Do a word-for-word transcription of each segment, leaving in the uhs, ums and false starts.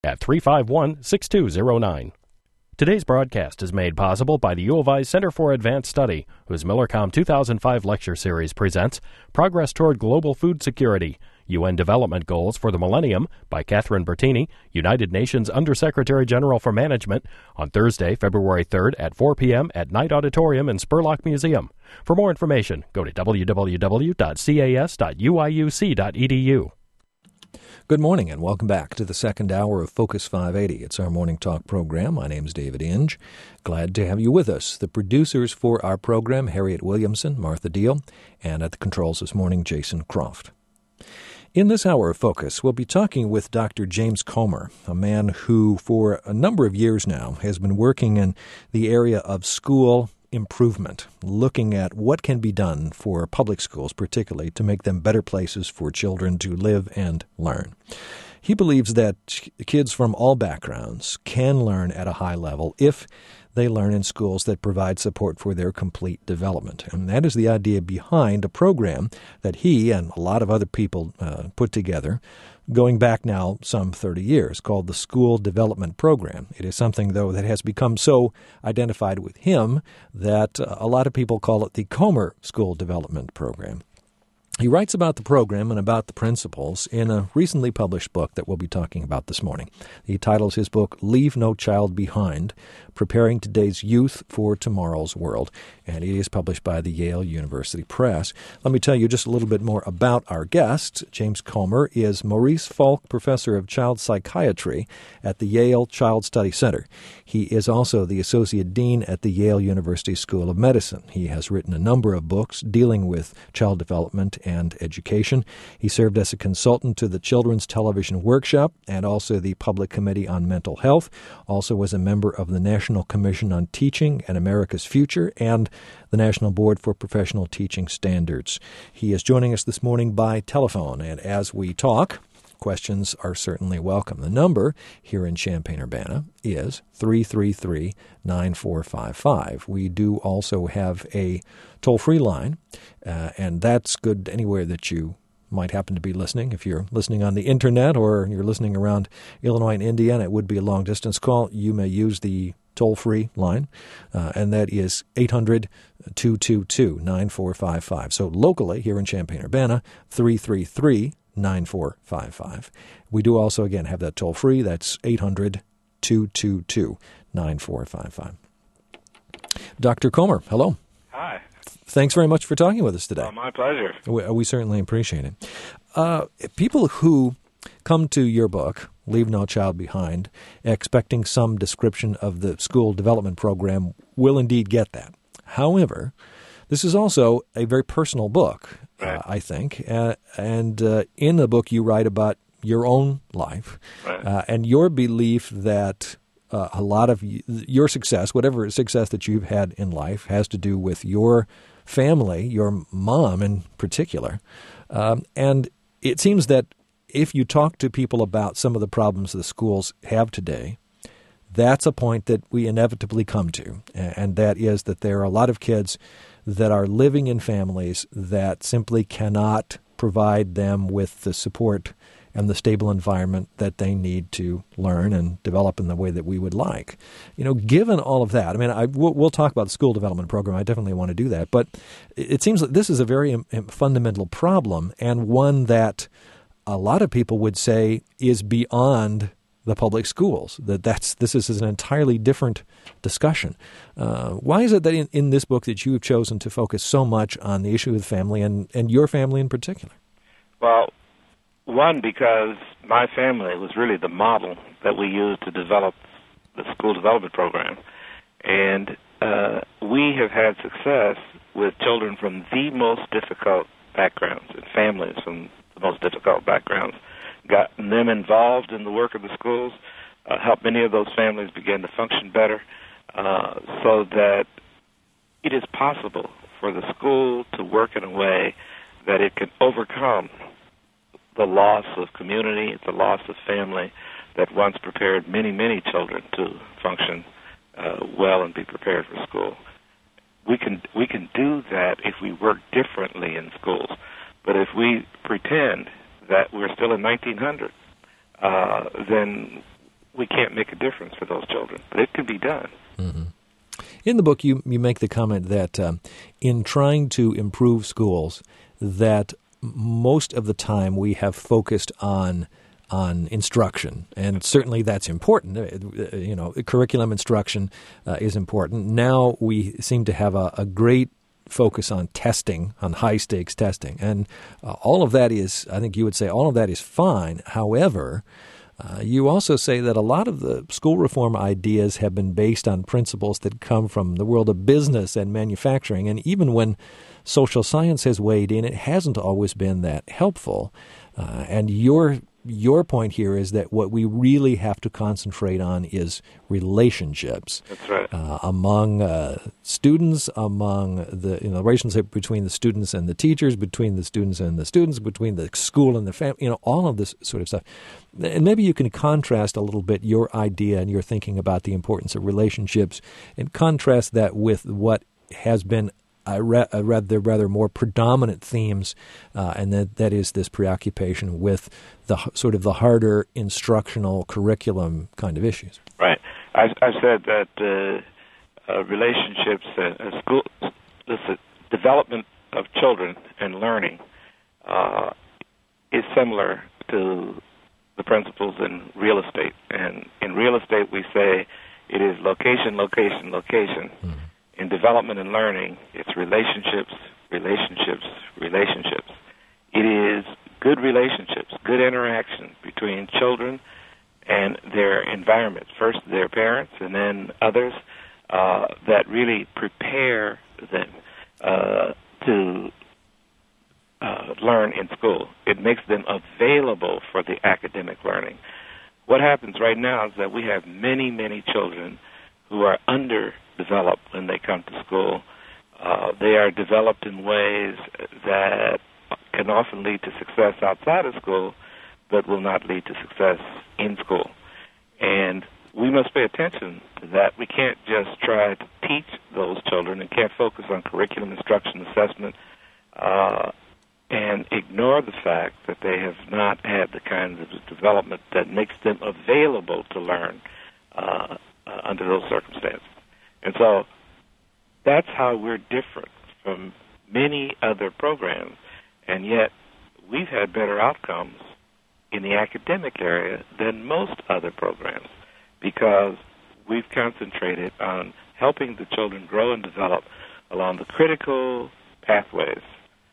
at three five one, six two zero nine. Today's broadcast is made possible by the U of I Center for Advanced Study, whose Millercom two thousand five lecture series presents Progress Toward Global Food Security, U N Development Goals for the Millennium by Catherine Bertini, United Nations Undersecretary General for Management, on Thursday, February third at four p.m. at Knight Auditorium in Spurlock Museum. For more information, go to w w w dot c a s dot u i u c dot e d u. Good morning and welcome back to the second hour of Focus five eighty. It's our morning talk program. My name is David Inge. Glad to have you with us. The producers for our program, Harriet Williamson, Martha Deal, and at the controls this morning, Jason Croft. In this hour of Focus, we'll be talking with Doctor James Comer, a man who for a number of years now has been working in the area of school improvement, looking at what can be done for public schools, particularly to make them better places for children to live and learn. He believes that kids from all backgrounds can learn at a high level if they learn in schools that provide support for their complete development. And that is the idea behind a program that he and a lot of other people uh, put together going back now some thirty years, called the School Development Program. It is something, though, that has become so identified with him that uh, a lot of people call it the Comer School Development Program. He writes about the program and about the principles in a recently published book that we'll be talking about this morning. He titles his book, Leave No Child Behind, Preparing Today's Youth for Tomorrow's World, and it is published by the Yale University Press. Let me tell you just a little bit more about our guest. James Comer is Maurice Falk Professor of Child Psychiatry at the Yale Child Study Center. He is also the Associate Dean at the Yale University School of Medicine. He has written a number of books dealing with child development and education. He served as a consultant to the Children's Television Workshop and also the Public Committee on Mental Health, also was a member of the National Commission on Teaching and America's Future and the National Board for Professional Teaching Standards. He is joining us this morning by telephone, and as we talk, questions are certainly welcome. The number here in Champaign-Urbana is three three three, nine four five five. We do also have a toll-free line, uh, and that's good anywhere that you might happen to be listening. If you're listening on the Internet or you're listening around Illinois and Indiana, it would be a long-distance call. You may use the toll-free line, uh, and that is eight hundred, two two two, nine four five five. So locally here in Champaign-Urbana, three three three, nine four five five. We do also, again, have that toll-free. That's eight hundred, two two two, nine four five five. Doctor Comer, hello. Hi. Thanks very much for talking with us today. Oh, my pleasure. We, we certainly appreciate it. Uh, people who come to your book, Leave No Child Behind, expecting some description of the school development program will indeed get that. However, this is also a very personal book, right. uh, I think. Uh, and uh, in the book, you write about your own life right. uh, and your belief that uh, a lot of y- your success, whatever success that you've had in life, has to do with your family, your mom in particular. Um, and it seems that if you talk to people about some of the problems the schools have today, that's a point that we inevitably come to, and that is that there are a lot of kids that are living in families that simply cannot provide them with the support and the stable environment that they need to learn and develop in the way that we would like. You know, given all of that, I mean, I, we'll, we'll talk about the school development program. I definitely want to do that. But it seems that this is a very fundamental problem, and one that a lot of people would say is beyond the public schools, that that's this is an entirely different discussion. Uh, why is it that in, in this book that you have chosen to focus so much on the issue of family and, and your family in particular? Well, one, because my family was really the model that we used to develop the school development program. And uh, we have had success with children from the most difficult backgrounds and families from the most difficult backgrounds, gotten them involved in the work of the schools, uh, helped many of those families begin to function better, uh, so that it is possible for the school to work in a way that it can overcome the loss of community, the loss of family that once prepared many, many children to function uh, well and be prepared for school. We can we can do that if we work differently in schools. But if we pretend that we're still in nineteen hundred, uh, then we can't make a difference for those children. But it can be done. Mm-hmm. In the book, you, you make the comment that um, in trying to improve schools, that most of the time we have focused on on instruction, and certainly that's important. Uh, you know, curriculum instruction uh, is important. Now we seem to have a, a great focus on testing, on high-stakes testing, and uh, all of that is, I think you would say, all of that is fine. However, Uh, you also say that a lot of the school reform ideas have been based on principles that come from the world of business and manufacturing. And even when social science has weighed in, it hasn't always been that helpful. Uh, and your your point here is that what we really have to concentrate on is relationships. That's right. Uh, among uh, students, among the you know, relationship between the students and the teachers, between the students and the students, between the school and the family, you know, all of this sort of stuff. And maybe you can contrast a little bit your idea and your thinking about the importance of relationships and contrast that with what has been I read, I read the rather more predominant themes, uh, and that, that is this preoccupation with the sort of the harder instructional curriculum kind of issues. Right. I've, I've said that uh, uh, relationships, uh, uh, school, this uh, development of children and learning uh, is similar to the principles in real estate. And in real estate, we say it is location, location, location. Mm-hmm. In development and learning, it's relationships, relationships, relationships. It is good relationships, good interaction between children and their environments. First, their parents, and then others uh, that really prepare them uh, to uh, learn in school. It makes them available for the academic learning. What happens right now is that we have many, many children who are underdeveloped when they come to school. Uh, they are developed in ways that can often lead to success outside of school, but will not lead to success in school. And we must pay attention to that. We can't just try to teach those children and can't focus on curriculum, instruction, assessment, uh, and ignore the fact that they have not had the kinds of development that makes them available to learn uh, Uh, under those circumstances. And so that's how we're different from many other programs, and yet we've had better outcomes in the academic area than most other programs because we've concentrated on helping the children grow and develop along the critical pathways,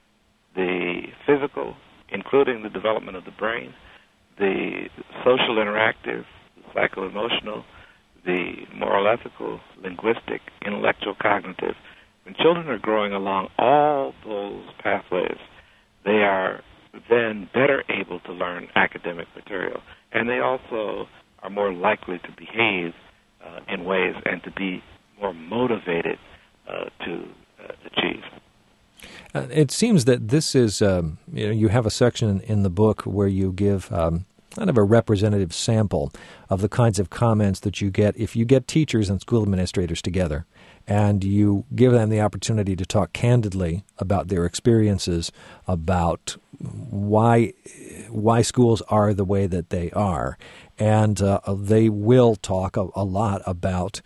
the physical, including the development of the brain, the social interactive, the psycho-emotional, the moral, ethical, linguistic, intellectual, cognitive. When children are growing along all those pathways, they are then better able to learn academic material. And they also are more likely to behave uh, in ways and to be more motivated uh, to uh, achieve. Uh, it seems that this is, um, you know, you have a section in the book where you give um, kind of a representative sample of the kinds of comments that you get if you get teachers and school administrators together and you give them the opportunity to talk candidly about their experiences, about why why schools are the way that they are. And uh, they will talk a, a lot about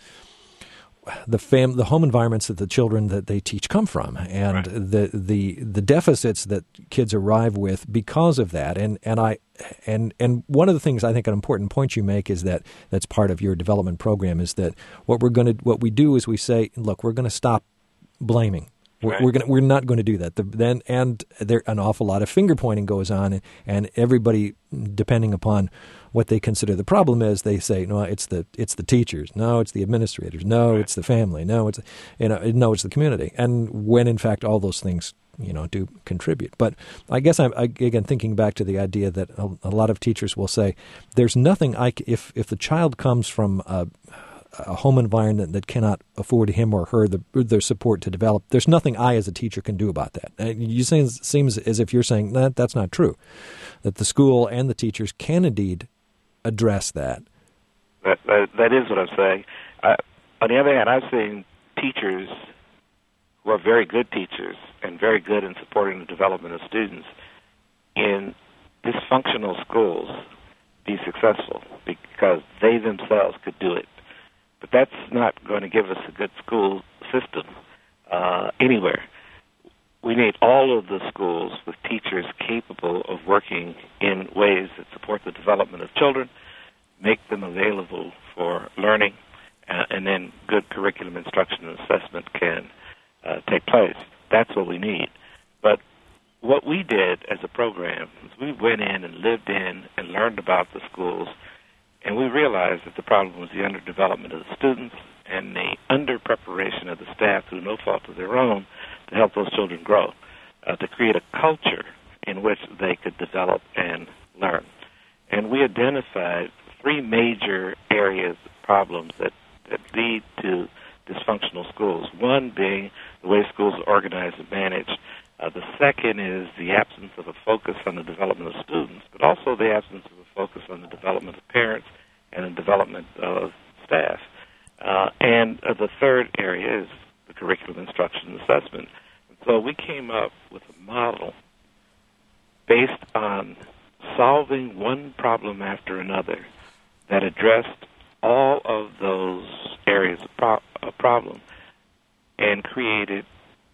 the fam- the home environments that the children that they teach come from, and right. the the the deficits that kids arrive with because of that. And and I and and one of the things I think an important point you make is that that's part of your development program is that what we're going to what we do is we say, look, we're going to stop blaming. We're, right. we're going we're not going to do that. The, then and there an awful lot of finger pointing goes on, and, and everybody, depending upon what they consider the problem is, they say, no, it's the it's the teachers, no, it's the administrators, no, right. it's the family, no, it's you know, no, it's the community, and when in fact all those things you know do contribute. But I guess I'm I, again thinking back to the idea that a, a lot of teachers will say, there's nothing I c- if if the child comes from a, a home environment that cannot afford him or her the their support to develop, there's nothing I as a teacher can do about that. And you say, it seems as if you're saying that that's not true, that the school and the teachers can indeed address that. That, that, that is what I'm saying. Uh, on the other hand, I've seen teachers who are very good teachers and very good in supporting the development of students in dysfunctional schools be successful because they themselves could do it. But that's not going to give us a good school system uh, anywhere. We need all of the schools with teachers capable of working in ways that support the development of children, make them available for learning, uh, and then good curriculum instruction and assessment can uh, take place. That's what we need. But what we did as a program is we went in and lived in and learned about the schools, and we realized that the problem was the underdevelopment of the students and the under-preparation of the staff through no fault of their own to help those children grow, uh, to create a culture in which they could develop and learn. And we identified three major areas of problems that, that lead to dysfunctional schools, one being the way schools are organized and managed. Uh, the second is the absence of a focus on the development of students, but also the absence of a focus on the development of parents and the development of staff. Uh, and uh, the third area is the curriculum instruction and assessment. And so we came up with a model based on solving one problem after another that addressed all of those areas of, pro- of problem and created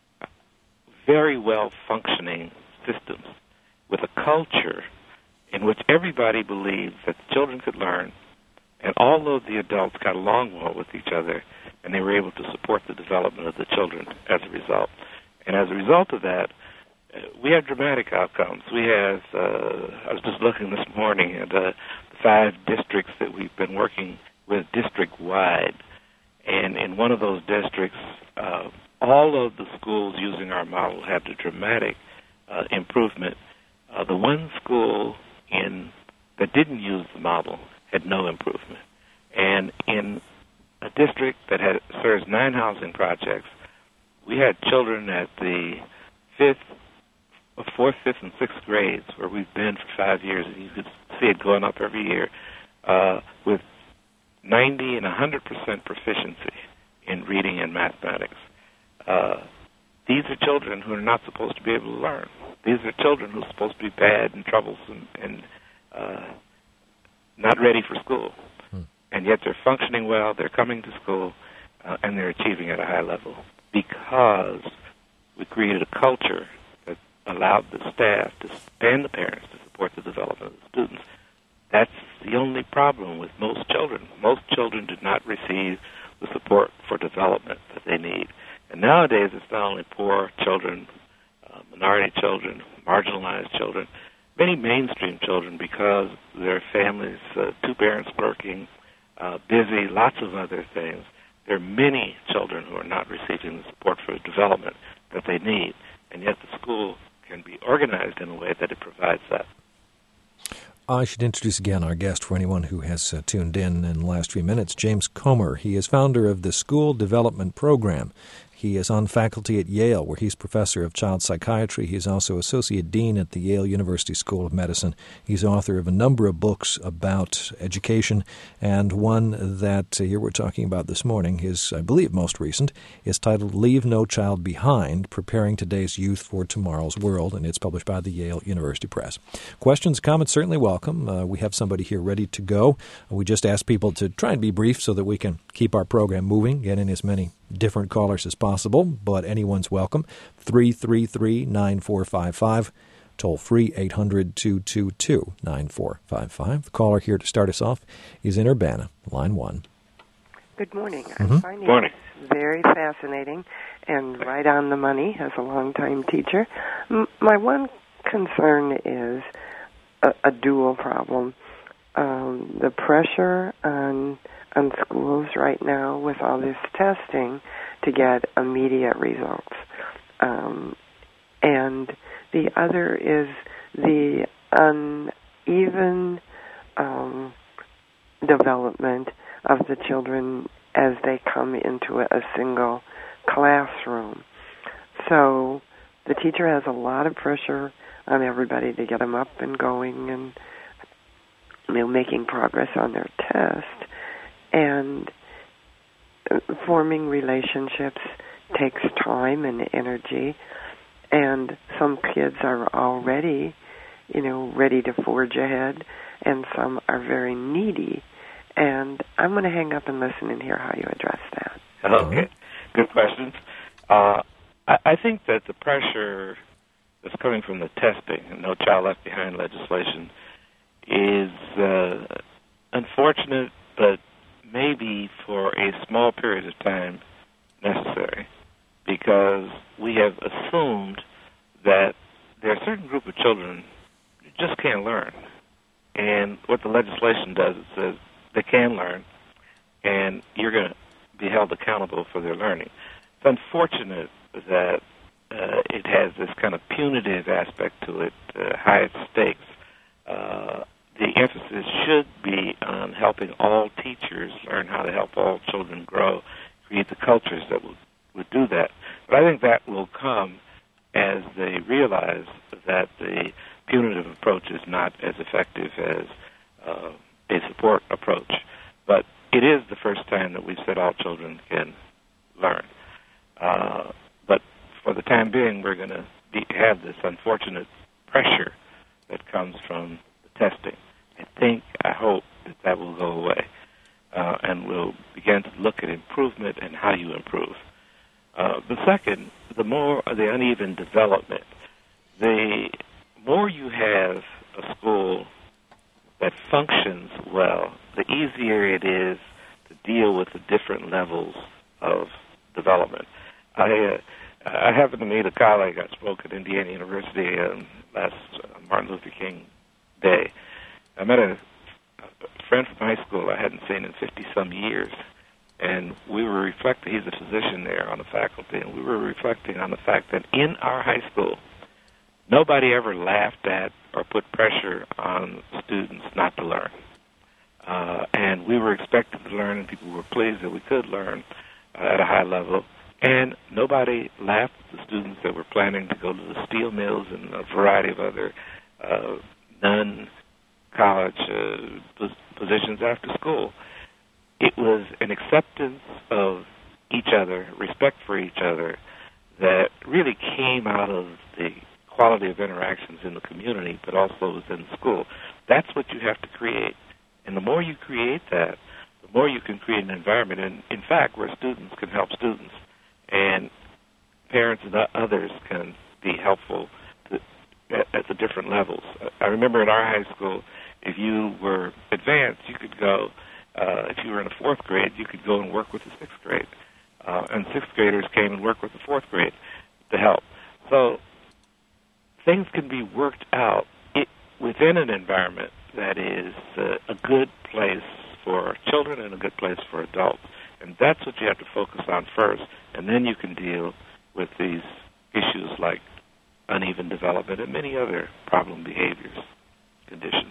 very well-functioning systems with a culture in which everybody believed that the children could learn, and all of the adults got along well with each other, and they were able to support the development of the children as a result. And as a result of that, uh, we have dramatic outcomes. We have, uh, I was just looking this morning at uh, the five districts that we've been working with district-wide, and in one of those districts, uh, all of the schools using our model had a dramatic uh, improvement. Uh, the one school in that didn't use the model had no improvement. And in a district that had serves nine housing projects, we had children at the fifth, fourth, fifth, and sixth grades, where we've been for five years, and you could see it going up every year, uh, with ninety and one hundred percent proficiency in reading and mathematics. Uh, these are children who are not supposed to be able to learn. These are children who are supposed to be bad and troublesome and uh, not ready for school. Hmm. And yet they're functioning well, they're coming to school, uh, and they're achieving at a high level because we created a culture that allowed the staff to, and the parents to support the development of the students. That's the only problem with most children. Most children do not receive the support for development that they need. And nowadays, it's not only poor children, uh, minority children, marginalized children, many mainstream children because their families, uh, two parents working, uh, busy, lots of other things. There are many children who are not receiving the support for development that they need, and yet the school can be organized in a way that it provides that. I should introduce again our guest for anyone who has uh, tuned in in the last few minutes, James Comer. He is founder of the School Development Program. He is on faculty at Yale, where he's professor of child psychiatry. He is also associate dean at the Yale University School of Medicine. He's author of a number of books about education, and one that uh, here we're talking about this morning, his, I believe, most recent, is titled Leave No Child Behind, Preparing Today's Youth for Tomorrow's World, and it's published by the Yale University Press. Questions, comments, certainly welcome. Uh, we have somebody here ready to go. We just ask people to try and be brief so that we can keep our program moving, get in as many different callers as possible, but anyone's welcome. three three three, nine four five five, toll free eight hundred, two two two, nine four five five. The caller here to start us off is in Urbana, line one. Good morning. Mm-hmm. I'm finding Morning. it very fascinating and right on the money as a longtime teacher. M- my one concern is a, a dual problem. Um, the pressure on on schools right now with all this testing to get immediate results. Um, and the other is the uneven um, development of the children as they come into a, a single classroom. So the teacher has a lot of pressure on everybody to get them up and going and, you know, making progress on their test. And forming relationships takes time and energy, and some kids are already, you know, ready to forge ahead, and some are very needy. And I'm going to hang up and listen and hear how you address that. Okay, good questions. Uh, I, I think that the pressure that's coming from the testing and No Child Left Behind legislation is uh, unfortunate, but maybe for a small period of time necessary, because we have assumed that there are a certain group of children who just can't learn. And what the legislation does, it says they can learn, and you're going to be held accountable for their learning. It's unfortunate that uh, it has this kind of punitive aspect to it, uh, high stakes. Uh, the emphasis should be on helping all teachers learn how to help all children grow, create the cultures that would, would do that. But I think that will come as they realize that the punitive approach is not as effective as uh, a support approach. But it is the first time that we've said all children can learn. Uh, but for the time being, we're going to have this unfortunate pressure that comes from the testing. I think, I hope that that will go away, uh, and we'll begin to look at improvement and how you improve. Uh, the second, the more the uneven development, the more you have a school that functions well, the easier it is to deal with the different levels of development. I uh, I happened to meet a colleague. I spoke at Indiana University um, last uh, Martin Luther King Day. I met a, a friend from high school I hadn't seen in fifty-some years, and we were reflecting, he's a physician there on the faculty, and we were reflecting on the fact that in our high school, nobody ever laughed at or put pressure on students not to learn. Uh, and we were expected to learn, and people were pleased that we could learn uh, at a high level. And nobody laughed at the students that were planning to go to the steel mills and a variety of other uh, non-college uh, positions after school. It was an acceptance of each other, respect for each other, that really came out of the quality of interactions in the community, but also within the school. That's what you have to create. And the more you create that, the more you can create an environment, and in fact, where students can help students, and parents and others can be helpful to, at, at the different levels. I remember in our high school, if you were advanced, you could go, uh, if you were in the fourth grade, you could go and work with the sixth grade. Uh, and sixth graders came and worked with the fourth grade to help. So things can be worked out it, within an environment that is uh, a good place for children and a good place for adults. And that's what you have to focus on first, and then you can deal with these issues like uneven development and many other problem behaviors, conditions.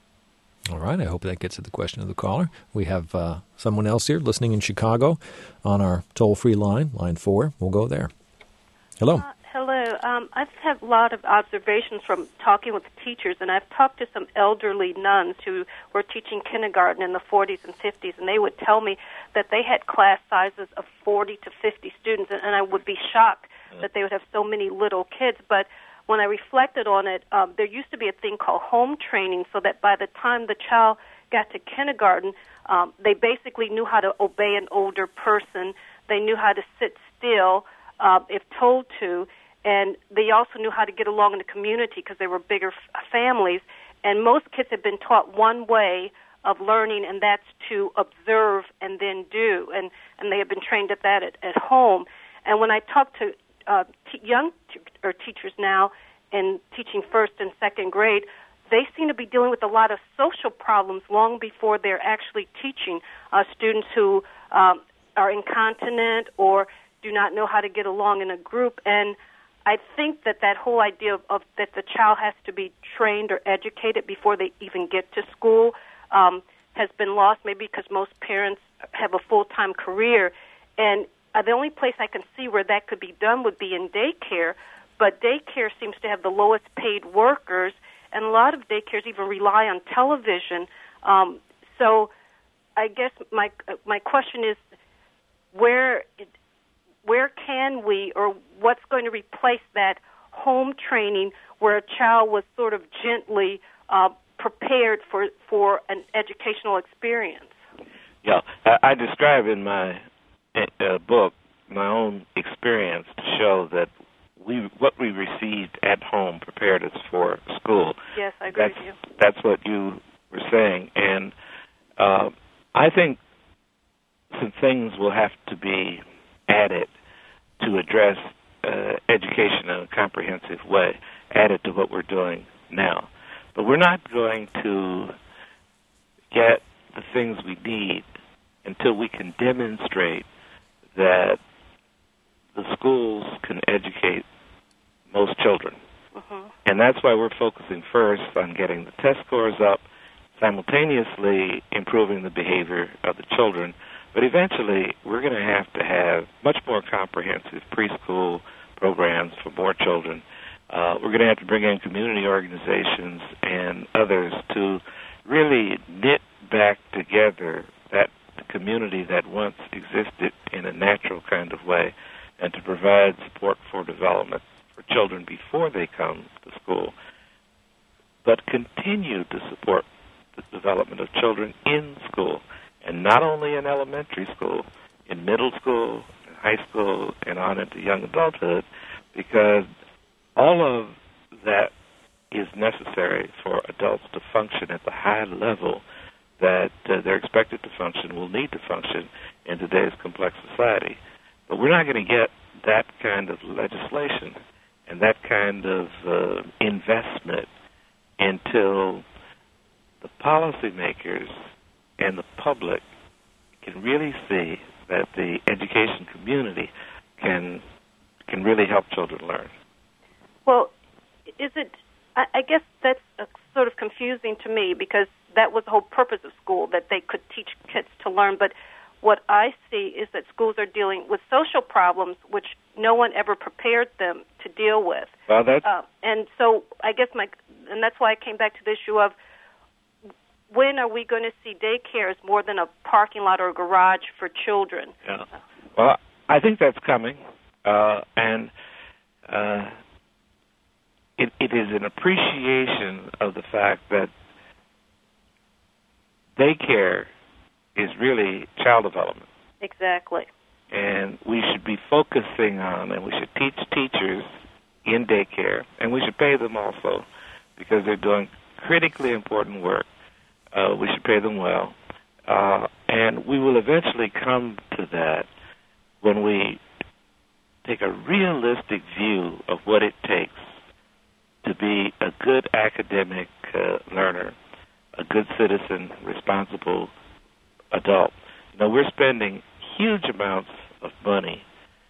All right, I hope that gets at the question of the caller. We have uh, someone else here listening in Chicago on our toll-free line, line four. We'll go there. Hello. Uh, hello. Um, I've had a lot of observations from talking with teachers, and I've talked to some elderly nuns who were teaching kindergarten in the forties and fifties, and they would tell me that they had class sizes of forty to fifty students, and, and I would be shocked that they would have so many little kids. But when I reflected on it, um, there used to be a thing called home training, so that by the time the child got to kindergarten, um, they basically knew how to obey an older person. They knew how to sit still uh, if told to, and they also knew how to get along in the community because they were bigger f- families. And most kids have been taught one way of learning, and that's to observe and then do, and, and they have been trained at that at, at home. And when I talk to uh, t- young t- or teachers now in teaching first and second grade, they seem to be dealing with a lot of social problems long before they're actually teaching. Uh, students who um, are incontinent or do not know how to get along in a group. And I think that that whole idea of, of that the child has to be trained or educated before they even get to school um, has been lost, maybe because most parents have a full-time career. And uh, the only place I can see where that could be done would be in daycare, but daycare seems to have the lowest paid workers, and a lot of daycares even rely on television. Um, so I guess my my question is, where where can we, or what's going to replace that home training where a child was sort of gently uh, prepared for, for an educational experience. Yeah, I, I describe in my uh, book my own experience to show that we what we received at home prepared us for school. Yes, I agree that's, with you. That's what you were saying, and uh, I think some things will have to be added to address uh, education in a comprehensive way, added to what we're doing now. But we're not going to get the things we need until we can demonstrate that the schools can educate most children. Mm-hmm. And that's why we're focusing first on getting the test scores up, simultaneously improving the behavior of the children. But eventually, we're going to have to have much more comprehensive preschool programs for more children. Uh, we're going to have to bring in community organizations and others to really knit back together that community that once existed in a natural kind of way, and to provide support for development for children before they come to school, but continue to support the development of children in school, and not only in elementary school, in middle school, in high school, and on into young adulthood, because all of that is necessary for adults to function at the high level that uh, they're expected to function, will need to function in today's complex society. But we're not going to get that kind of legislation and that kind of uh, investment until the policymakers and the public can really see that the education community can can really help children learn. Well, is it, I, I guess that's uh, sort of confusing to me, because that was the whole purpose of school, that they could teach kids to learn. But what I see is that schools are dealing with social problems which no one ever prepared them to deal with. Well, that's... Uh, and so I guess my, and that's why I came back to the issue of, when are we going to see daycare as more than a parking lot or a garage for children? Yeah. Well, I think that's coming, uh, and uh, it, it is an appreciation of the fact that daycare is really child development. Exactly. And we should be focusing on, and we should teach teachers in daycare, and we should pay them also, because they're doing critically important work. Uh, we should pay them well. Uh, and we will eventually come to that when we take a realistic view of what it takes to be a good academic uh, learner, a good citizen, responsible adult. You know, we're spending huge amounts of money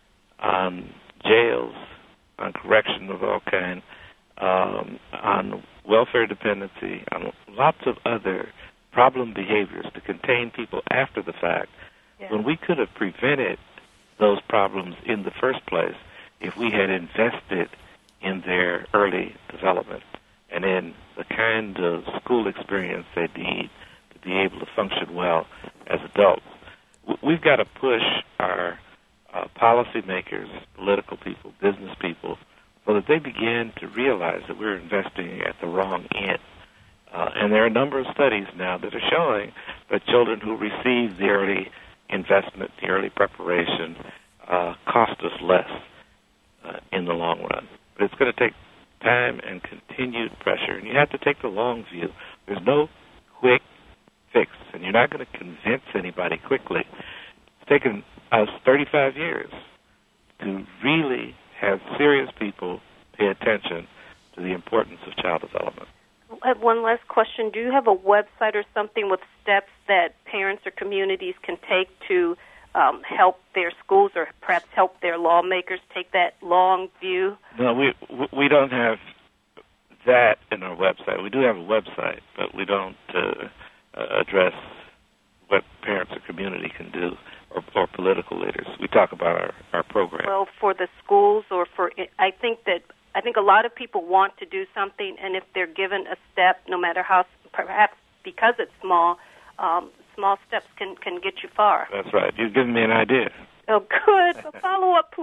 on jails, on correction of all kind, um, on welfare dependency, on lots of other problem behaviors to contain people after the fact, yeah. when we could have prevented those problems in the first place if we had invested in their early development and in the kind of school experience they need to be able to function well as adults. We've got to push our uh, policymakers, political people, business people, so that they begin to realize that we're investing at the wrong end. Uh, and there are a number of studies now that are showing that children who receive the early investment, the early preparation, uh, cost us less uh, in the long run. But it's going to take time and continued pressure, and you have to take the long view. There's no quick fix, and you're not going to convince anybody quickly. It's taken us thirty-five years to really have serious people pay attention to the importance of child development. I have one last question. Do you have a website or something with steps that parents or communities can take to um, help their schools or perhaps help their lawmakers take that long view? No, we we don't have that in our website. We do have a website, but we don't uh, address what parents or community can do, or, or political leaders. We talk about our, our program. Well, for the schools or for, I think that I think a lot of people want to do something, and if they're given a step, no matter how, perhaps because it's small, um, small steps can, can get you far. That's right. You've given me an idea. Oh, good. A follow-up, please.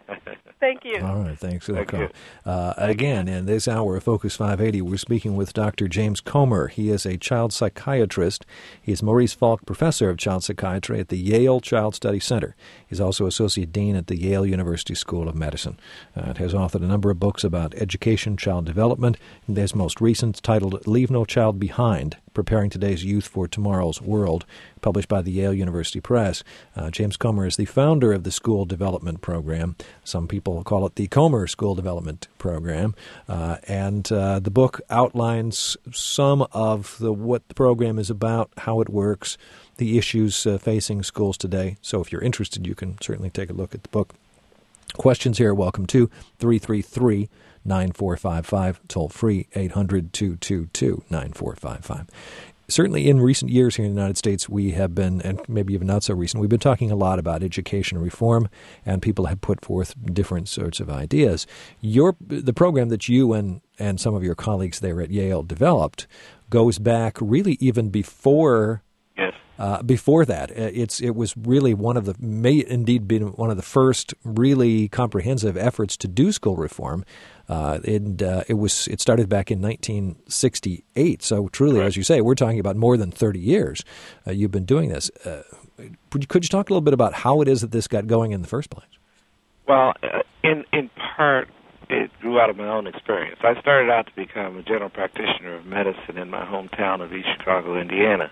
Thank you. All right, thanks for the Thank call. you. Uh, again, in this hour of Focus five eighty, we're speaking with Doctor James Comer. He is a child psychiatrist. He is Maurice Falk Professor of Child Psychiatry at the Yale Child Study Center. He's also Associate Dean at the Yale University School of Medicine. Uh, has authored a number of books about education, child development. His most recent, titled Leave No Child Behind, Preparing Today's Youth for Tomorrow's World, published by the Yale University Press. Uh, James Comer is the founder of the School Development Program. Some people call it the Comer School Development Program. Uh, and uh, the book outlines some of the what the program is about, how it works, the issues uh, facing schools today. So if you're interested, you can certainly take a look at the book. Questions here, welcome to three three three, nine four five five, toll free eight hundred, two two two, nine four five five. Certainly in recent years here in the United States, we have been, and maybe even not so recent, we've been talking a lot about education reform, and people have put forth different sorts of ideas. Your the program that you and, and some of your colleagues there at Yale developed goes back really even before Yes. Uh, before that. It's it was really one of the may indeed been one of the first really comprehensive efforts to do school reform. Uh, and uh, it was it started back in nineteen sixty-eight. So truly, Right. as you say, we're talking about more than thirty years. Uh, you've been doing this. Uh, could you talk a little bit about how it is that this got going in the first place? Well, uh, in in part, it grew out of my own experience. I started out to become a general practitioner of medicine in my hometown of East Chicago, Indiana.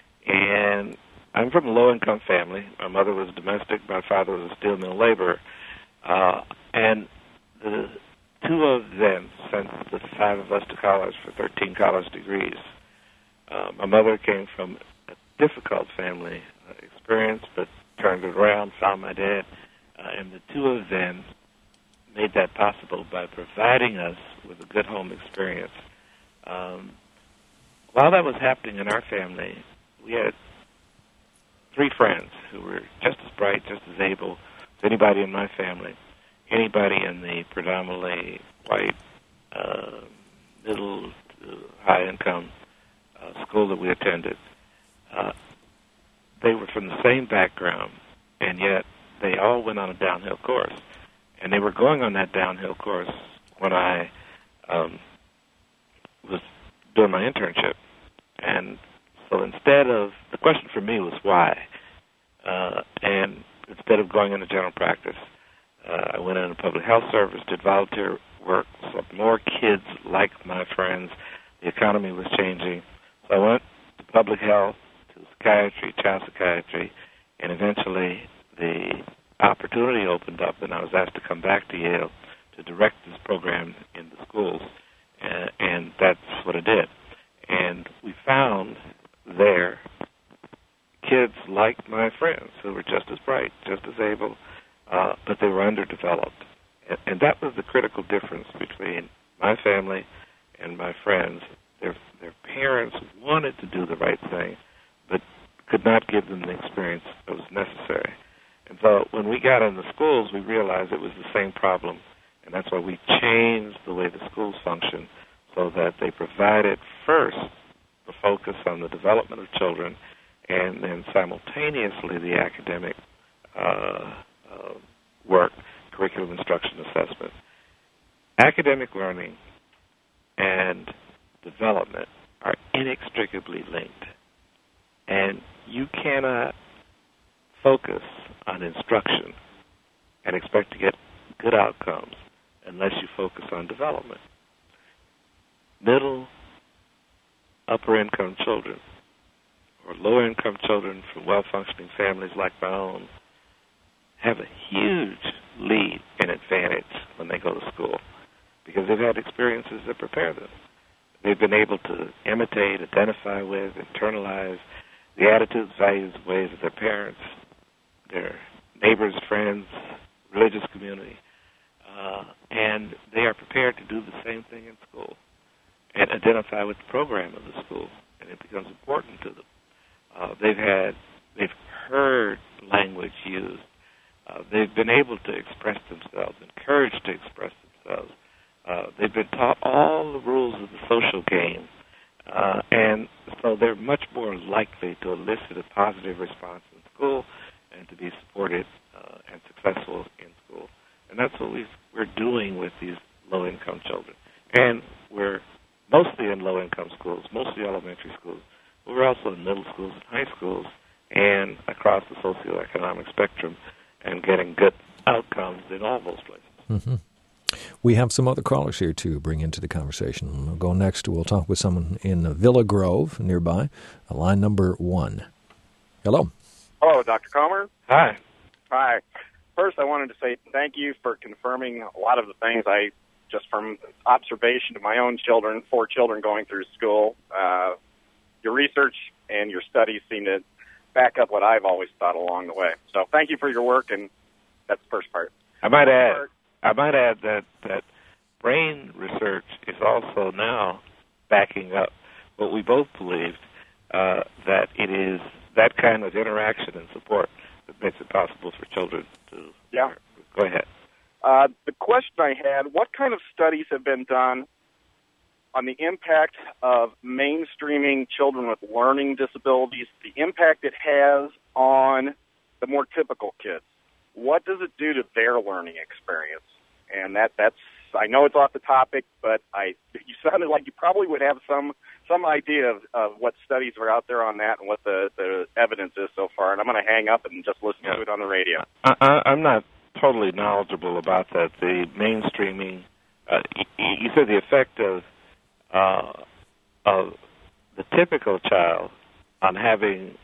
And I'm from a low-income family. My mother was domestic. My father was a steel mill laborer. Uh, and the two of them sent the five of us to college for thirteen college degrees. Uh, my mother came from a difficult family uh, experience, but turned it around, found my dad. Uh, and the two of them made that possible by providing us with a good home experience. Um, while that was happening in our family, we had three friends who were just as bright, just as able as anybody in my family, anybody in the predominantly white, uh, middle to high-income uh, school that we attended. Uh, they were from the same background, and yet they all went on a downhill course. And they were going on that downhill course when I um, was doing my internship. And so instead of, the question for me was why? Uh, and instead of going into general practice, uh, I went into public health service, did volunteer work, so more kids like my friends. The economy was changing. So I went to public health, to psychiatry, child psychiatry, and eventually the opportunity opened up, and I was asked to come back to Yale to direct this program in the schools, and, and that's what I did. And we found there kids like my friends who were just as bright, just as able, uh, but they were underdeveloped. And, and that was the critical difference between my family and my friends. Their, their parents wanted to do the right thing, but could not give them the experience that was necessary. And so when we got in the schools, we realized it was the same problem, and that's why we changed the way the schools function so that they provided first the focus on the development of children and then simultaneously the academic uh, uh, work, curriculum instruction assessment. Academic learning and development are inextricably linked, and you cannot focus on instruction and expect to get good outcomes unless you focus on development. Middle, upper-income children or lower-income children from well-functioning families like my own have a huge lead and advantage when they go to school because they've had experiences that prepare them. They've been able to imitate, identify with, internalize the attitudes, values, ways of their parents, their neighbors, friends, religious community, uh, and they are prepared to do the same thing in school and identify with the program of the school, and it becomes important to them. Uh, they've had, they've heard language used. Uh, they've been able to express themselves, encouraged to express themselves. Uh, they've been taught all the rules of the social game, uh, and so they're much more likely to elicit a positive response in school and to be supported uh, and successful in school. And that's what we've, we're doing with these low-income children. And we're mostly in low-income schools, mostly elementary schools. But we're also in middle schools and high schools and across the socioeconomic spectrum and getting good outcomes in all those places. Mm-hmm. We have some other callers here to bring into the conversation. We'll go next. We'll talk with someone in Villa Grove nearby, line number one. Hello. Hello, Doctor Comer. Hi. Hi. First, I wanted to say thank you for confirming a lot of the things I, just from observation of my own children, four children going through school, uh, your research and your studies seem to back up what I've always thought along the way. So thank you for your work, and that's the first part. I might add, I might add that, that brain research is also now backing up what we both believed, uh, that it is that kind of interaction and support that makes it possible for children to... Yeah. Go ahead. Uh, the question I had, what kind of studies have been done on the impact of mainstreaming children with learning disabilities, the impact it has on the more typical kids? What does it do to their learning experience? And that that's I know it's off the topic, but I you sounded like you probably would have some some idea of, of what studies are out there on that and what the, the evidence is so far. And I'm going to hang up and just listen yeah. to it on the radio. I, I, I'm not totally knowledgeable about that. The mainstreaming, uh, you, you said the effect of uh, of the typical child on having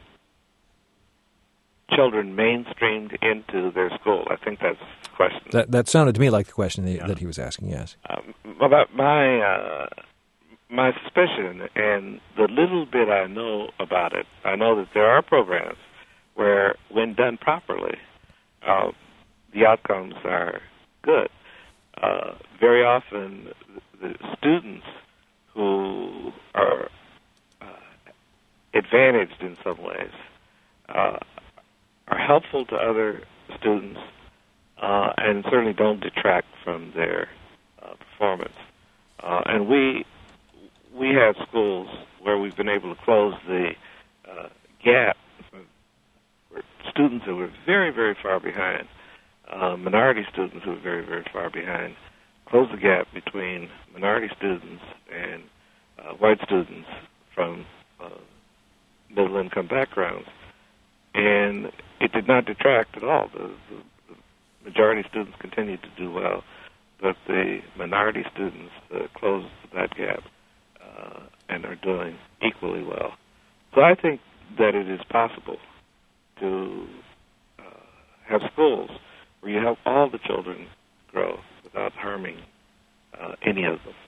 children mainstreamed into their school. I think that's the question. That that sounded to me like the question that, yeah. that he was asking, yes. Um, about my uh, my suspicion and the little bit I know about it, I know that there are programs where, when done properly, uh, the outcomes are good. Uh, very often, the students who are uh, advantaged in some ways uh, are helpful to other students uh, and certainly don't detract from their uh, performance. Uh, and we we have schools where we've been able to close the uh, gap for students who were very, very far behind, uh, minority students who were very, very far behind, close the gap between minority students and uh, white students from uh, middle-income backgrounds. And it did not detract at all. The, the, the majority students continued to do well, but the minority students uh, closed that gap uh, and are doing equally well. So I think that it is possible to uh, have schools where you help all the children grow without harming uh, any of them.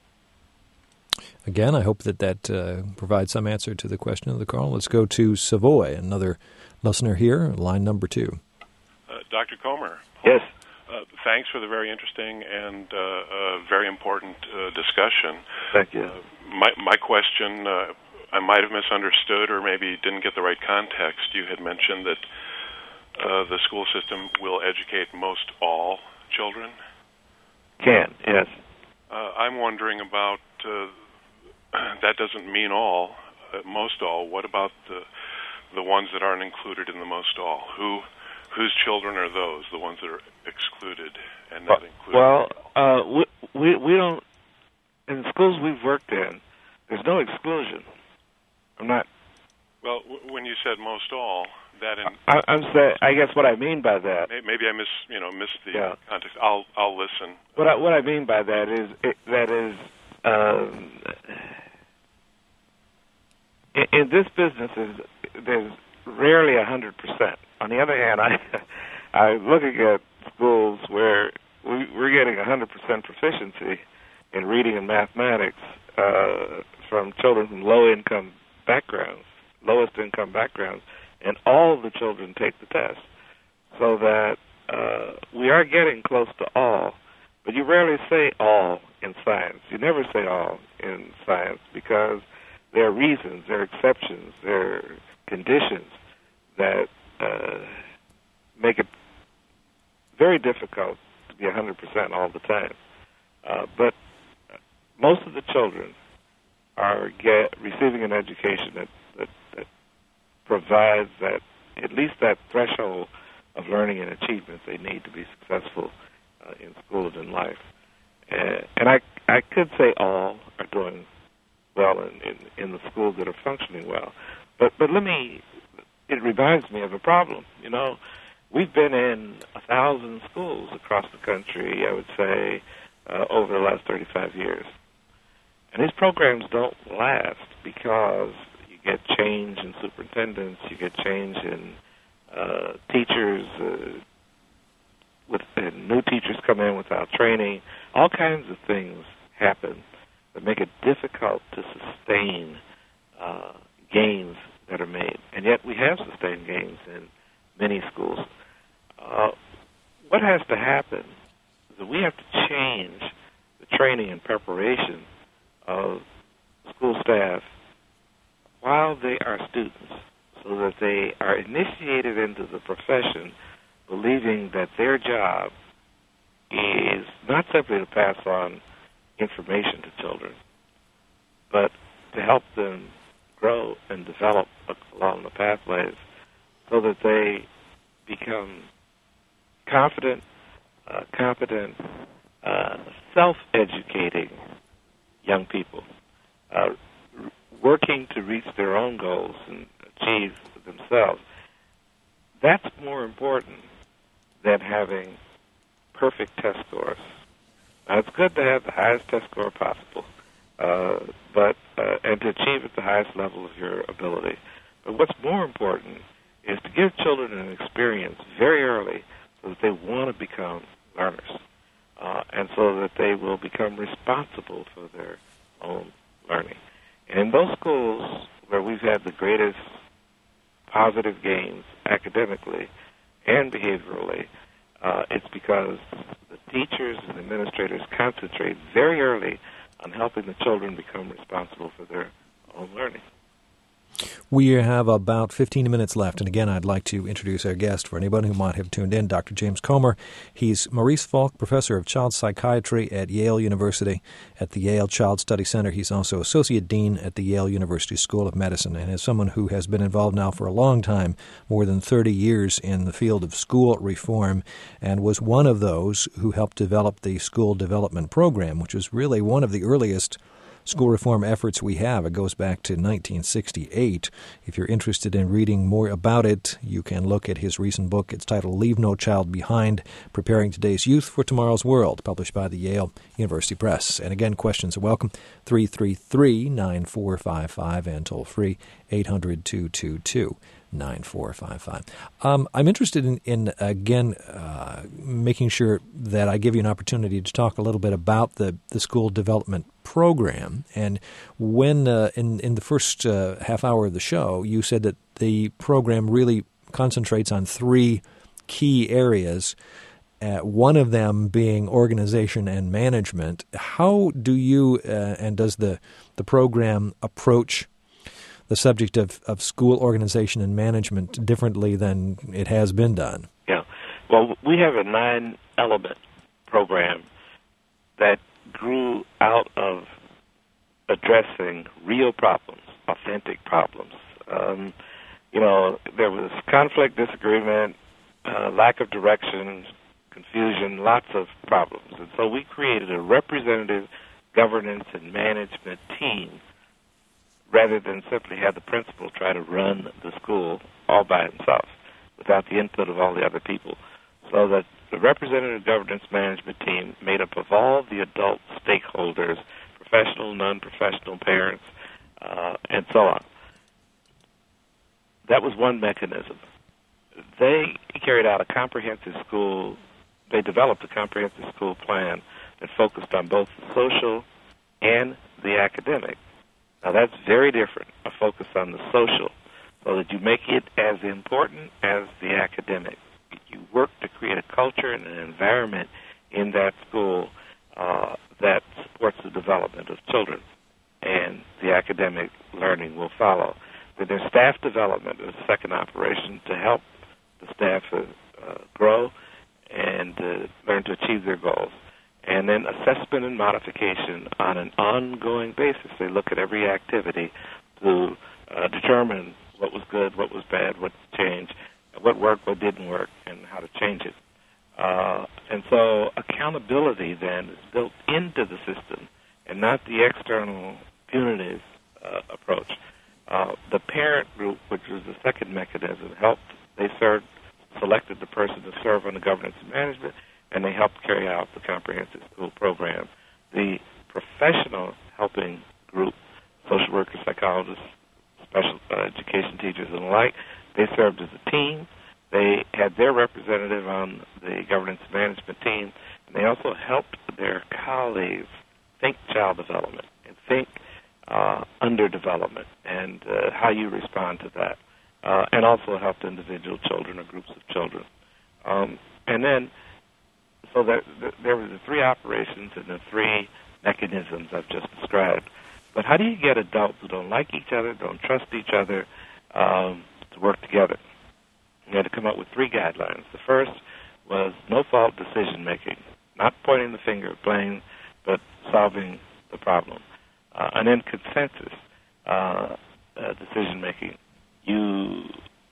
Again, I hope that that uh, provides some answer to the question of the call. Let's go to Savoy, another listener here, line number two. Uh, Doctor Comer. Yes. Uh, thanks for the very interesting and uh, uh, very important uh, discussion. Thank you. Uh, my, my question, uh, I might have misunderstood or maybe didn't get the right context. You had mentioned that uh, the school system will educate most all children. Can, yes. Uh, I'm wondering about, uh, that doesn't mean all, uh, most all. What about the the ones that aren't included in the most all? Who, whose children are those, the ones that are excluded and not included? Well, uh, we, we we don't, in the schools we've worked in, there's no exclusion. I'm not... Well, w- when you said most all, that in... I, I'm saying, I guess what I mean by that... Maybe I miss, you know, missed the yeah. context. I'll I'll listen. What I, what I mean by that is, it, that is, um, in, in this business, is there's rarely a hundred percent. On the other hand, I I'm looking at schools where we, we're getting a hundred percent proficiency in reading and mathematics uh, from children from low-income backgrounds, lowest-income backgrounds, and all the children take the test, so that uh, we are getting close to all. But you rarely say all in science. You never say all in science because there are reasons, there are exceptions, there are conditions that uh, make it very difficult to be one hundred percent all the time. Uh, but most of the children are get, receiving an education that, that, that provides that, at least that threshold of learning and achievement they need to be successful uh, in school and in life. Uh, and I I could say all are doing well in, in, in the schools that are functioning well. But but let me, it reminds me of a problem. You know, we've been in a thousand schools across the country, I would say, uh, over the last thirty-five years. And these programs don't last because you get change in superintendents, you get change in uh, teachers, uh, with and new teachers come in without training. All kinds of things happen that make it difficult to sustain uh, gains that are made. And yet we have sustained gains in many schools. Uh, what has to happen is that we have to change the training and preparation of school staff while they are students, so that they are initiated into the profession believing that their job is not simply to pass on information to children, but to help them grow and develop along the pathways so that they become confident, uh, competent, uh, self-educating young people, uh, r- working to reach their own goals and achieve themselves. That's more important than having perfect test scores. Now, it's good to have the highest test score possible, uh, but uh, and to achieve at the highest level of your ability. But what's more important is to give children an experience very early so that they want to become learners, uh, and so that they will become responsible for their own learning. And in those schools where we've had the greatest positive gains academically and behaviorally, uh, it's because the teachers and administrators concentrate very early on helping the children become responsible for their own learning. We have about fifteen minutes left, and again, I'd like to introduce our guest for anybody who might have tuned in, Doctor James Comer. He's Maurice Falk Professor of Child Psychiatry at Yale University at the Yale Child Study Center. He's also Associate Dean at the Yale University School of Medicine, and as someone who has been involved now for a long time, more than thirty years in the field of school reform, and was one of those who helped develop the School Development Program, which was really one of the earliest school reform efforts we have. It goes back to nineteen sixty-eight. If you're interested in reading more about it, you can look at his recent book. It's titled Leave No Child Behind, Preparing Today's Youth for Tomorrow's World, published by the Yale University Press. And again, questions are welcome. three three three, nine four five five and toll free eight hundred, two two two, nine four five five. Um, I'm interested in, in again, uh, making sure that I give you an opportunity to talk a little bit about the, the school development program. And when uh, in, in the first uh, half hour of the show, you said that the program really concentrates on three key areas, uh, one of them being organization and management. How do you uh, and does the, the program approach the subject of, of school organization and management differently than it has been done? Yeah. Well, we have a nine-element program that grew out of addressing real problems, authentic problems. Um, you know, there was conflict, disagreement, uh, lack of direction, confusion, lots of problems. And so we created a representative governance and management team rather than simply have the principal try to run the school all by himself without the input of all the other people. So that the representative governance management team made up of all the adult stakeholders, professional, non-professional parents, uh, and so on. That was one mechanism. They carried out a comprehensive school, they developed a comprehensive school plan that focused on both the social and the academic. Now, that's very different, a focus on the social, so that you make it as important as the academic. You work to create a culture and an environment in that school uh, that supports the development of children, and the academic learning will follow. Then there's staff development as a second operation to help the staff uh, uh, grow and uh, learn to achieve their goals. And then assessment and modification on an ongoing basis. They look at every activity to uh, determine what was good, what was bad, what to change, what worked, what didn't work, and how to change it. Uh, and so accountability then is built into the system and not the external punitive uh, approach. Uh, the parent group, which was the second mechanism, helped. They served, selected the person to serve on the governance and management, and they helped carry out the comprehensive school program. The professional helping group, social workers, psychologists, special uh, education teachers, and the like, they served as a team. They had their representative on the governance and management team, and they also helped their colleagues think child development and think uh, underdevelopment and uh, how you respond to that, uh, and also helped individual children or groups of children. Um, and then, so that, that there were the three operations and the three mechanisms I've just described. But how do you get adults who don't like each other, don't trust each other, um, to work together? We had to come up with three guidelines. The first was no-fault decision-making, not pointing the finger at blame, but solving the problem. Uh, and then consensus uh, uh, decision-making. You,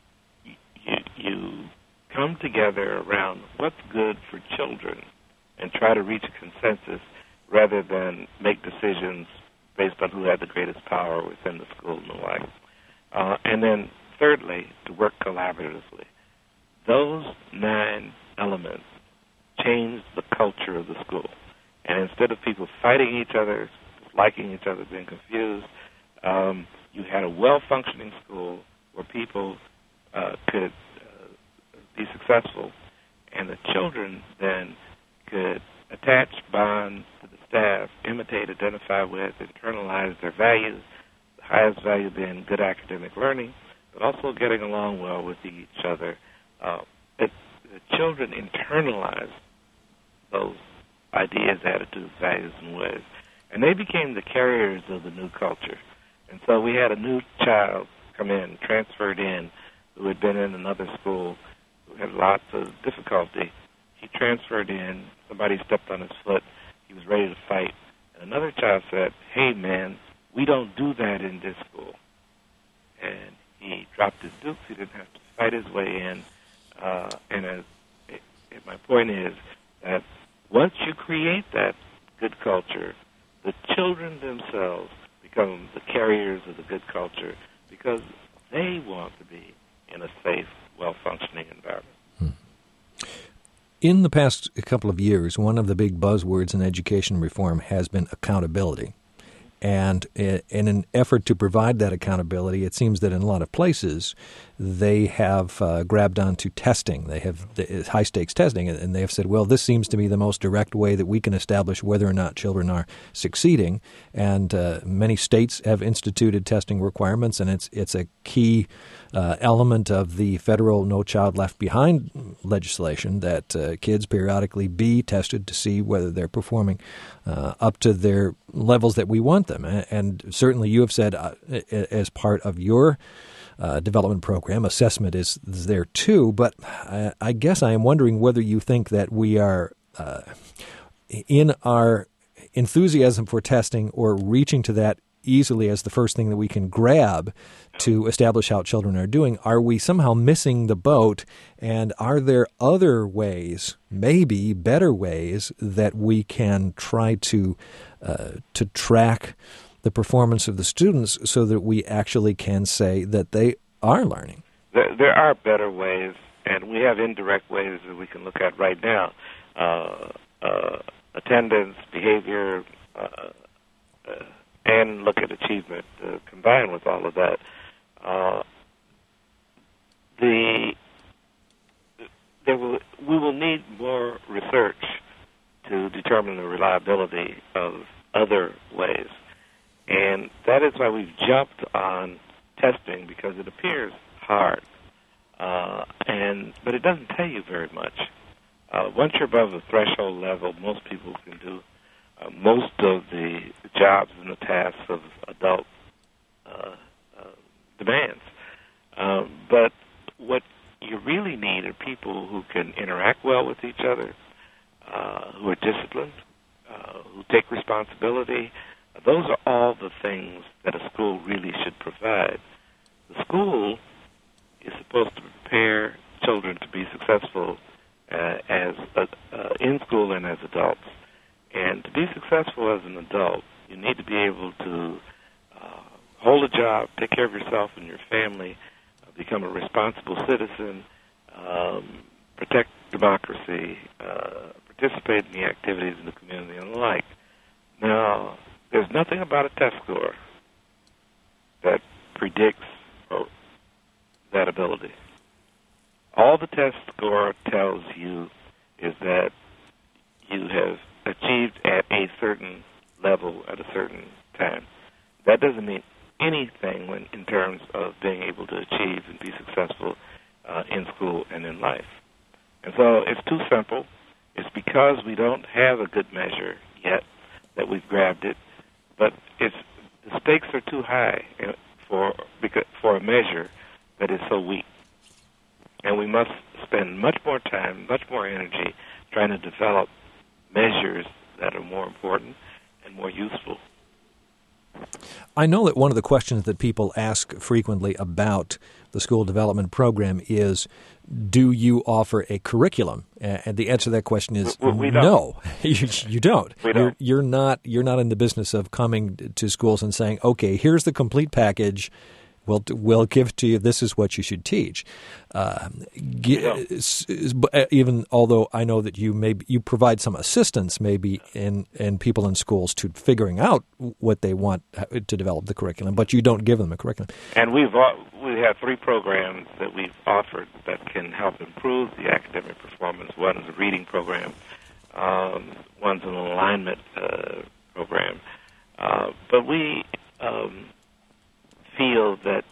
you, you come together around what's good for children and try to reach a consensus rather than make decisions based on who had the greatest power within the school and the like. Uh, and then, thirdly, to work collaboratively. Those nine elements changed the culture of the school. And instead of people fighting each other, liking each other, being confused, um, you had a well-functioning school where people uh, could uh, be successful, and the children then could attach, bond to the staff, imitate, identify with, internalize their values, the highest value being good academic learning, but also getting along well with each other. Uh, it, the children internalize those ideas, attitudes, values, and ways, and they became the carriers of the new culture. And so we had a new child come in, transferred in, who had been in another school, who had lots of difficulty. He transferred in, somebody stepped on his foot, he was ready to fight. And another child said, hey, man, we don't do that in this school. And he dropped his dukes, he didn't have to fight his way in. Uh, and as, it, it, my point is that once you create that good culture, the children themselves become the carriers of the good culture because they want to be in a safe, well-functioning environment. Hmm. In the past couple of years, one of the big buzzwords in education reform has been accountability. And in an effort to provide that accountability, it seems that in a lot of places they have uh, grabbed onto testing. They have high-stakes testing, and they have said, well, this seems to be the most direct way that we can establish whether or not children are succeeding. And uh, many states have instituted testing requirements, and it's it's a key uh, element of the federal No Child Left Behind legislation that uh, kids periodically be tested to see whether they're performing uh, up to their levels that we want them. And certainly you have said uh, as part of your uh, development program, assessment is, is there too. But I, I guess I am wondering whether you think that we are uh, in our enthusiasm for testing or reaching to that easily as the first thing that we can grab to establish how children are doing. Are we somehow missing the boat? And are there other ways, maybe better ways, that we can try to uh, to track the performance of the students so that we actually can say that they are learning? There, there are better ways, and we have indirect ways that we can look at right now. Uh, uh, attendance, behavior, uh, uh, and look at achievement uh, combined with all of that. Uh, the there will we will need more research to determine the reliability of other ways, and that is why we've jumped on testing because it appears hard, uh, and but it doesn't tell you very much. Uh, once you're above the threshold level, most people can do uh, most of the jobs and the tasks of adult uh, uh, demands. Um, but what you really need are people who can interact well with each other, uh, who are disciplined, uh, who take responsibility. Those are all the things that a school really should provide. The school is supposed to prepare children to be successful Uh, as uh, uh, in school and as adults. And to be successful as an adult, you need to be able to uh, hold a job, take care of yourself and your family, uh, become a responsible citizen, um, protect democracy, uh, participate in the activities in the community, and the like. Now, there's nothing about a test score that predicts oh, that ability. All the test score tells you is that you have achieved at a certain level at a certain time. That doesn't mean anything when, in terms of being able to achieve and be successful uh, in school and in life. And so it's too simple. It's because we don't have a good measure yet that we've grabbed it, but it's the stakes are too high for because, for a measure that is so weak. And we must spend much more time, much more energy trying to develop measures that are more important and more useful. I know that one of the questions that people ask frequently about the school development program is, do you offer a curriculum? And the answer to that question is we, we don't. no, you, you don't. We you're, don't. You're not. You're not in the business of coming to schools and saying, "Okay, here's the complete package. We'll we'll give to you. This is what you should teach." Uh, even although I know that you may you provide some assistance, maybe in, in people in schools to figuring out what they want to develop the curriculum, but you don't give them a curriculum. And we've we have three programs that we've offered that can help improve the academic performance. One is a reading program. Um, one's an alignment uh, program. Uh, but we um, feel that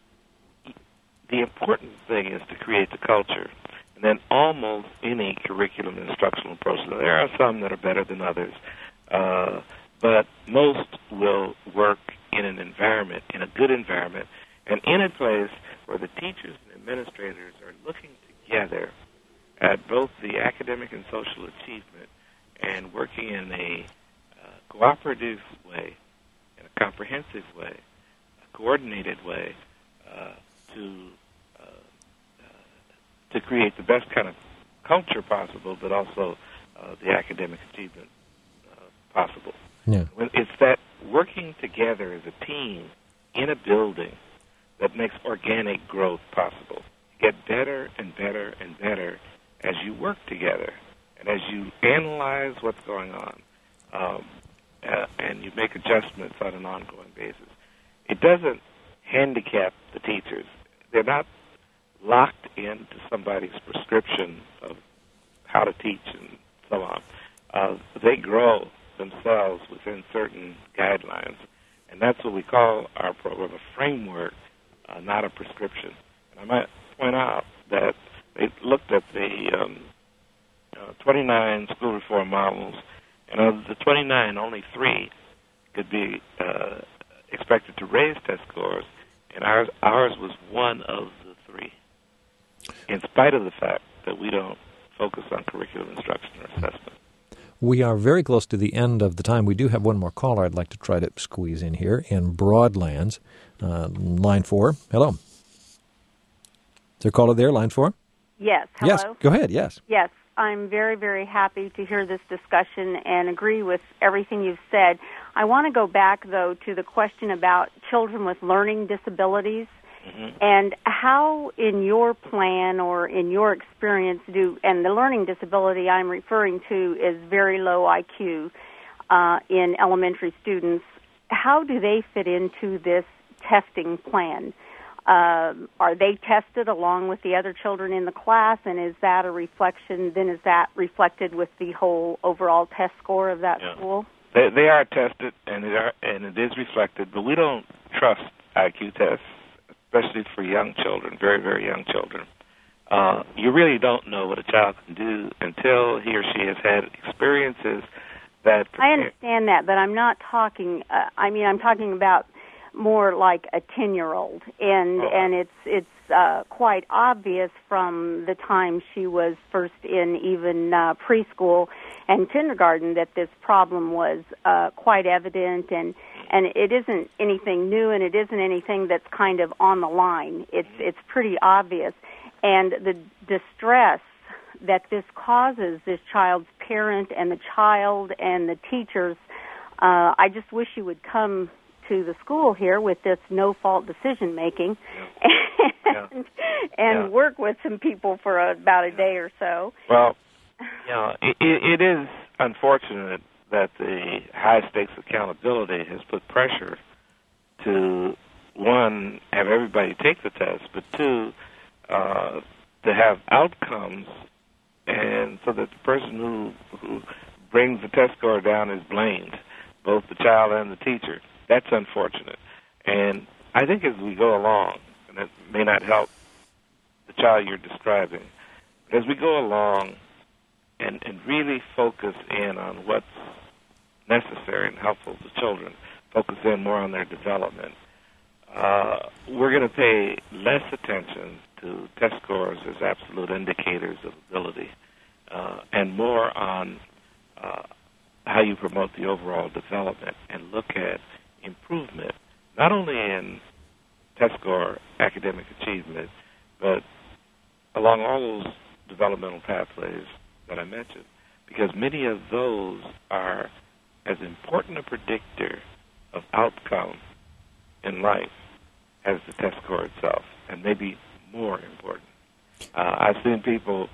the important thing is to create the culture, and then almost any curriculum and instructional approach. Now, there are some that are better than others, uh, but most will work in an environment, in a good environment, and in a place where the teachers and administrators are looking together at both the academic and social achievement and working in a uh, cooperative way, in a comprehensive way, a coordinated way, uh, to uh, uh, to create the best kind of culture possible, but also uh, the academic achievement uh, possible. Yeah. When it's that working together as a team in a building that makes organic growth possible. You get better and better and better as you work together and as you analyze what's going on, um, uh, and you make adjustments on an ongoing basis. It doesn't handicap the teachers. They're not locked into somebody's prescription of how to teach and so on. Uh, they grow themselves within certain guidelines, and that's what we call our program, a framework, uh, not a prescription. And I might point out that they looked at the um, uh, twenty-nine school reform models, and of the twenty-nine, only three could be uh, expected to raise test scores, and ours, ours was one of the three, in spite of the fact that we don't focus on curriculum instruction or assessment. We are very close to the end of the time. We do have one more caller I'd like to try to squeeze in here in Broadlands. Uh, line four. Hello. Is there a caller there, line four? Yes. Hello? Yes, go ahead, yes. Yes, I'm very, very happy to hear this discussion and agree with everything you've said. I want to go back, though, to the question about children with learning disabilities. Mm-hmm. And how, in your plan or in your experience, do and the learning disability I'm referring to is very low I Q uh, in elementary students. How do they fit into this testing plan? Uh, are they tested along with the other children in the class, and is that a reflection? Then is that reflected with the whole overall test score of that yeah. school? They, they are tested, and it are, and it is reflected, but we don't trust I Q tests, especially for young children, very, very young children. Uh, you really don't know what a child can do until he or she has had experiences that... I understand that, but I'm not talking, uh, I mean, I'm talking about more like a ten-year-old, and oh. and it's it's uh, quite obvious from the time she was first in even uh, preschool and kindergarten that this problem was uh, quite evident, and and it isn't anything new, and it isn't anything that's kind of on the line. It's it's pretty obvious, and the distress that this causes this child's parent and the child and the teachers. Uh, I just wish you would come to the school here with this no-fault decision-making yeah. and, yeah. and yeah. work with some people for a, about a day or so. Well, you know, it, it is unfortunate that the high-stakes accountability has put pressure to, one, have everybody take the test, but two, uh, to have outcomes, and so that the person who, who brings the test score down is blamed, both the child and the teacher. That's unfortunate. And I think as we go along, and it may not help the child you're describing, but as we go along and, and really focus in on what's necessary and helpful to children, focus in more on their development, uh, we're going to pay less attention to test scores as absolute indicators of ability, uh, and more on uh, how you promote the overall development and look at improvement, not only in test score academic achievement, but along all those developmental pathways that I mentioned, because many of those are as important a predictor of outcome in life as the test score itself, and maybe more important. Uh, I've seen people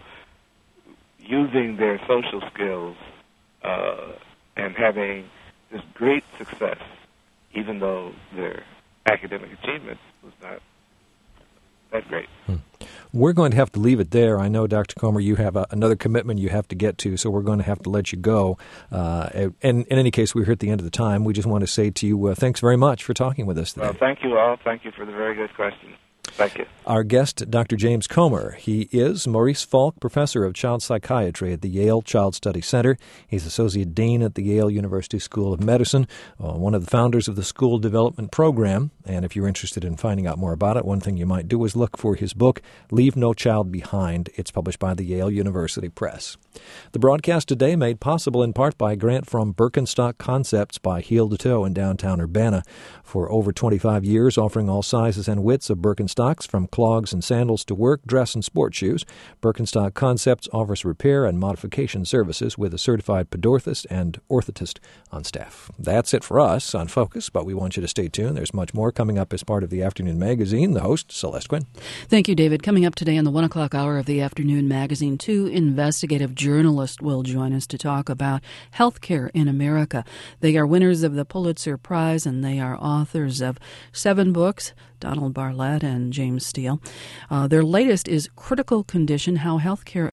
using their social skills uh, and having this great success, even though their academic achievement was not that great. Hmm. We're going to have to leave it there. I know, Doctor Comer, you have a, another commitment you have to get to, so we're going to have to let you go. Uh, and in any case, we're here at the end of the time. We just want to say to you, uh, thanks very much for talking with us today. Well, thank you all. Thank you for the very good questions. Thank you. Our guest, Doctor James Comer. He is Maurice Falk Professor of Child Psychiatry at the Yale Child Study Center. He's Associate Dean at the Yale University School of Medicine, uh, one of the founders of the School Development Program. And if you're interested in finding out more about it, one thing you might do is look for his book, Leave No Child Behind. It's published by the Yale University Press. The broadcast today made possible in part by a grant from Birkenstock Concepts by Heel to Toe in downtown Urbana. For over twenty-five years, offering all sizes and widths of Birkenstocks, from clogs and sandals to work, dress, and sport shoes, Birkenstock Concepts offers repair and modification services with a certified podorthist and orthotist on staff. That's it for us on Focus, but we want you to stay tuned. There's much more coming up as part of the Afternoon Magazine. The host, Celeste Quinn. Thank you, David. Coming up today on the one o'clock hour of the Afternoon Magazine, two investigative journalists will join us to talk about healthcare in America. They are winners of the Pulitzer Prize, and they are authors of seven books, Donald Barlett and James Steele. Uh, their latest is Critical Condition, How Healthcare